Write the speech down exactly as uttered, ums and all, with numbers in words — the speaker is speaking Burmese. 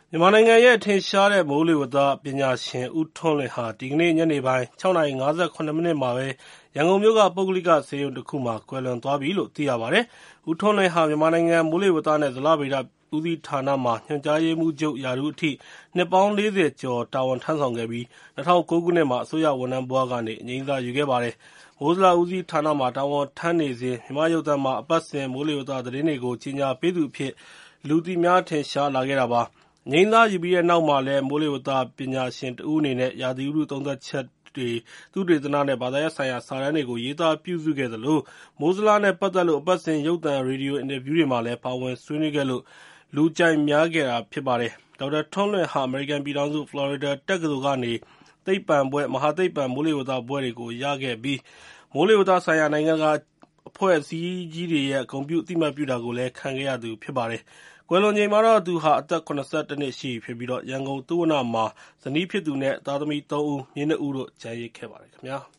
မြန်မာနိုင်ငံရဲ့ထင်ရှားတဲ့မိုးလေဝသပညာရှင်ဦးထွန်းလွင်ဟာဒီကနေ့ညနေပိုင်း၆နာရီ၅၇မိနစ်မှာပဲရန်ကုန်မြို့ကပုဂ္ဂလိကဆေးရုံတစ်ခုမှာကွယ်လွန်သွားပြီလို့သိရပါတယ်။ဦးထွန်းလွင်ဟာမြန်မာနိုင်ငံမိုးလေဝသနဲ့ဇလဗေဒဦးစီးဌာနမှာညွှန်ကြားရေးမှူးချုပ်ရာထူးအထိနှစ်ပေါင်းလေးဆယ်ကျော်တာဝန်ထမ်းဆောင်ခဲ့ပြီး၂၀၀၉ခုနှစ်မှာအစိုးရဝန်ထမ်းဘဝကနေအငြိမ်းစားယူခဲ့ပါတယ်။မိုးဇလဦးစီးဌာနမှာတာဝန်ထမ်းနေစဉ်မြန်မာရုပ်သံမှာအပတ်စဉ်မိုးလေဝသသတင်းတွေကိုကြေညာပေးသူအဖြစ်လူသိများထင်ရှားလာခဲ့တာပါ။အငြိမ်းစားယူပြီးတဲ့နောက်မှာလည်းမိုးလေဝသပညာရှင်တစ်ဦးအနေနဲ့ရာသီဥတုသုံးသပ်ချက်တွေသုတေသနနဲ့ဘာသာရပ်ဆိုင်ရာစာတမ်းတွေကိုရေးသားပြုစုခဲ့သလိုမိုးဇလနဲ့ပတ်သက်လို့အပတ်စဉ်ရုပ်သံရေဒီယိုအင်တာဗျူးတွေမှာလည်းပါဝင်ဆွေးနွေးခဲ့လို့လူကြိုက်များခဲ့တာဖြစ်ပါတယ်။ဒေါက်တာထွန်းလွင်ဟာအမေရိကန်ပြည်ထောင်စုဖလော်ရီဒါတက္ကသိုလ်ကနေသိပ္ပံဘွဲ့မဟာသိပ္ပံမိုးလေဝသဘွဲ့တွေကိုရခဲ့ပြီးမိုးလေဝသဆိုင်ရာနိုင်ငံတကာအဖွဲ့အစည်းကြီးတွေရဲ့ဂုဏ်ပြုအသိအမှတ်ပြုတာကိုလည်းခံခဲ့ရသူဖြစ်ပါတယ်။ကွယ်လွန်ချိန်မှာတော့သူဟာအသက်၇၁နှစ်ရှိပြီဖြစ်ပြီးရန်ကုန်သုဝဏ္ဏမှာဇနီးဖြစ်သူနဲ့သားသမီးသုံးဦးမြေးနှစ်ဦးတို့ကျန်ရစ်ခဲ့ပါတယ်ခင်ဗျာ။